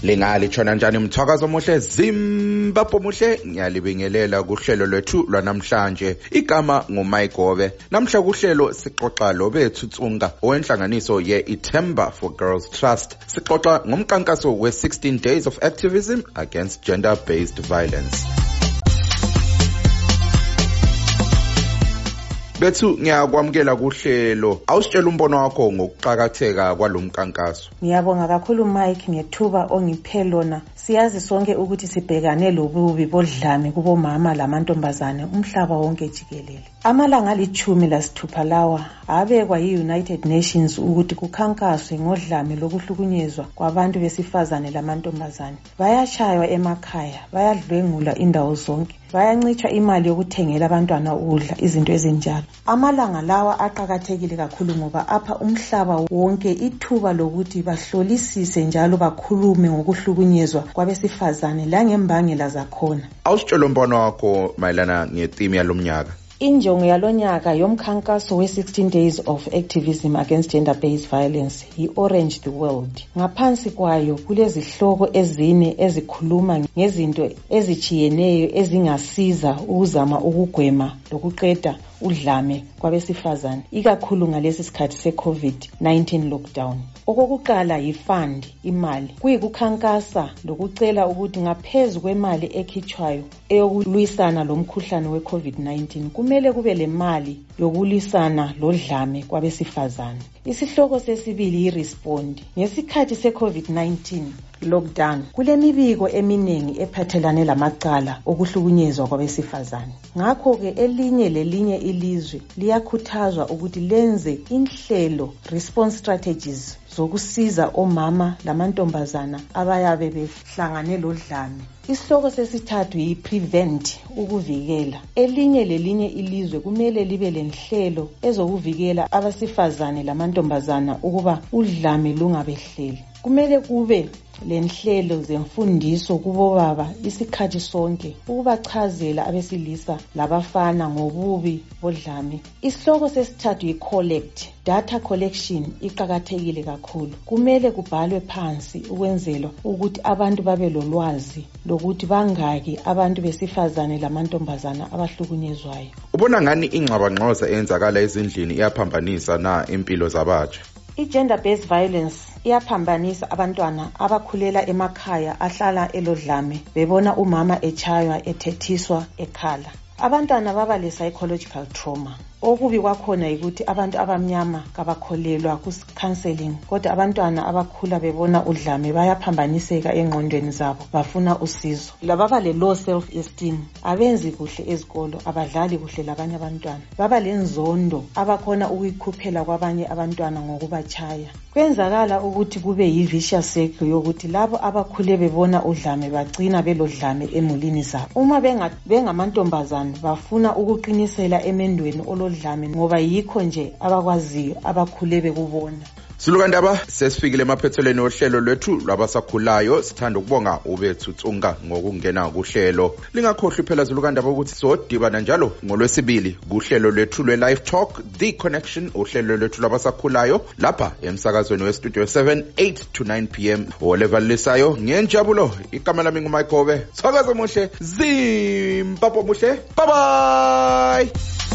Lingali tshona njani mthakazo muhle Zimbabwe muhle ngiyalibingelela kuhlelo lwethu lwanamhlanje igama nguMayigobe namhla kuhlelo sixoxa lo bethu Tsunga owenhlanganiso ye-Ithemba for Girls Trust sixoxa ngomkankaso we-16 days of activism against gender-based violence. Bethu ngiyakwamukela kuhlelo awusitshela umbono wakho ngokuqhakatheka kwalomkankaso. Ngiyabonga kakhulu Mike ngethuba ongiphe lona. Siyazi sonke ukuthi sibhekane lobubi bodlame kubomama lamantombazane umhlaba wonke jikelele. Amalanga ali-16 lawa abekwa yi-United Nations ukuthi kukhankaswe ngodlame lokuhlukunyezwa kwabantu besifazane lamantombazane. Bayashaywa emakhaya, bayadlwengula indawo zonke. Bayancitshwa imali yokuthengela abantwana ukudla izinto ezinjalo. Amalanga lawa aqhakathekile kakhulu ngoba apha umhlaba wonke ithuba lokuthi bahlolisise njalo bakhulume ngokuhlukunyezwa kwabesifazane la ngembangela zakhona. Awusitshela umbono wakho mayelana ngetheme yalomnyaka. Injongo yalonyaka yomkhankaso we-16 days of activism against gender-based violence yi-Orange the World. Ngaphansi kwayo kulezihloko ezine ezikhuluma ngezinto ezichiyeneyo ezingasiza ukuzama ukugwema lokuqeda udlame kwabesifazane ikakhulu ngalesi sikhathi se-COVID-19 lockdown. Okokuqala yifund imali kuyikukhankasa lokucela ukuthi ngaphezu kwemali ekhitshwayo eyokulwisana lomkhuhlane we-COVID-19 kumele kube le mali yokulwisana lodlame kwabesifazane. Isihloko sesibili yi-respond ngesikhathi se-COVID-19 lockdown kulemibiko eminingi ephathelane lamacala okuhlukunyezwa kwabesifazane. Ngakho-ke elinye lelinye ilizwe liyakhuthazwa ukuthi lenze inhlelo response strategies zokusiza omama lamantombazana abayabe behlangane lodlame. Isihloko sesithathu yi-prevent ukuvikela. Elinye lelinye ilizwe kumele libe lenhlelo ezokuvikela abasifazane lamantombazana ukuba udlame lungabehleli. Kumele kube lenhlelo zemfundiso kubobaba isikhathi sonke ukubachazela abesilisa labafana ngobubi bodlame. Isihloko sesithathu yi-collect. Data collection iqhakathekile kakhulu. Kumele kubhalwe phansi ukwenzela ukuthi abantu babe lolwazi lokuthi bangaki abantu besifazane lamantombazana abahlukunyezwayo. Ubona ngani ingxabangxoza eyenzakala ezindlini iyaphambanisa na impilo zabatsha? I-gender-based violence iyaphambanisa abantwana abakhulela emakhaya ahlala elodlame bebona umama echaywa ethethiswa ekhala. Abantwana baba le-psychological trauma. Okubi kwakhona ukuthi abantu abamnyama kabakholelwa ku-counseling kodwa abantwana abakhula bebona udlame bayaphambaniseka engqondweni zabo bafuna usizo. Lababa le-low self-esteem abenzi kuhle ezikolo abadlali kuhle labanye abantwana baba lenzondo abakhona ukuyikhuphela kwabanye abantwana ngokubachaya. Kwenzakala ukuthi kube yi-vicious circle yokuthi labo abakhule bebona udlame bagcina belodlame emulini zabo. Uma bengamantombazane bafuna ukuqinisela emendweni olodlame ngoba yikho nje abakwaziyo abakhule bekubona. Silukandaba sesifikile emaphethelweni ohlelo lwethu lwabasakhulayo sithanda ukubonga ubethu Tsunga ngokungena kuhlelo. Lingakhohlwi phela Silukandaba ukuthi sodibana njalo ngolwesibili kuhlelo lwethu lwe-Live Talk The Connection uhlelo lwethu lwabasakhulayo lapha emsakazweni we-Studio 7 8 to 9 p.m. olevalisayo ngenjabulo igama lami nguMayigobe. Thakaza muhle Zimbabwe muhle. Bye bye.